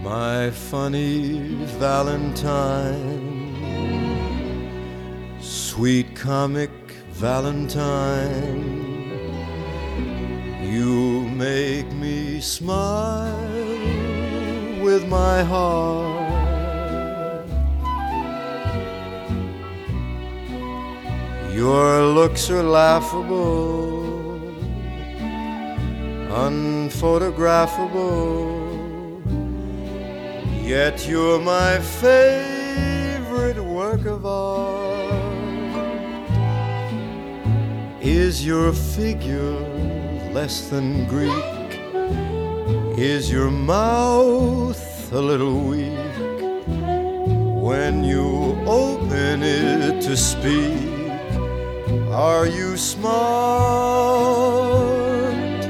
My funny Valentine, sweet comic Valentine, you make me smile with my heart. Your looks are laughable, unphotographable, yet you're my favorite work of art. Is your figure less than Greek? Is your mouth a little weak when you open it to speak? Are you smart?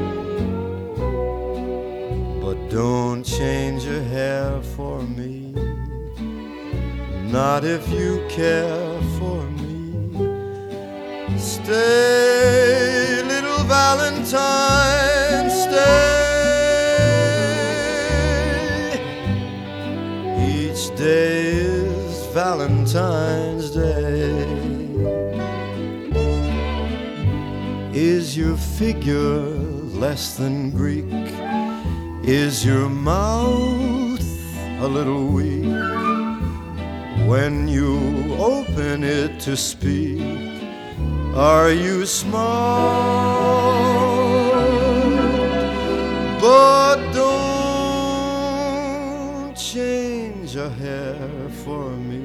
But don't change your hair for me, not if you care for me. Stay, little Valentine, stay. Each day is Valentine's Day. Is your figure less than Greek? Is your mouth a little weak when you open it to speak? Are you smart? But don't change a hair for me,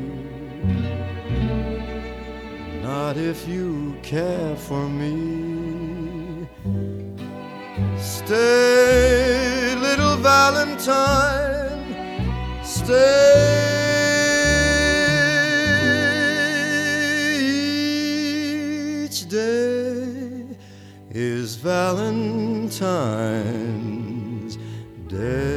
not if you care for me. Stay, little Valentine, stay. Each day is Valentine's Day.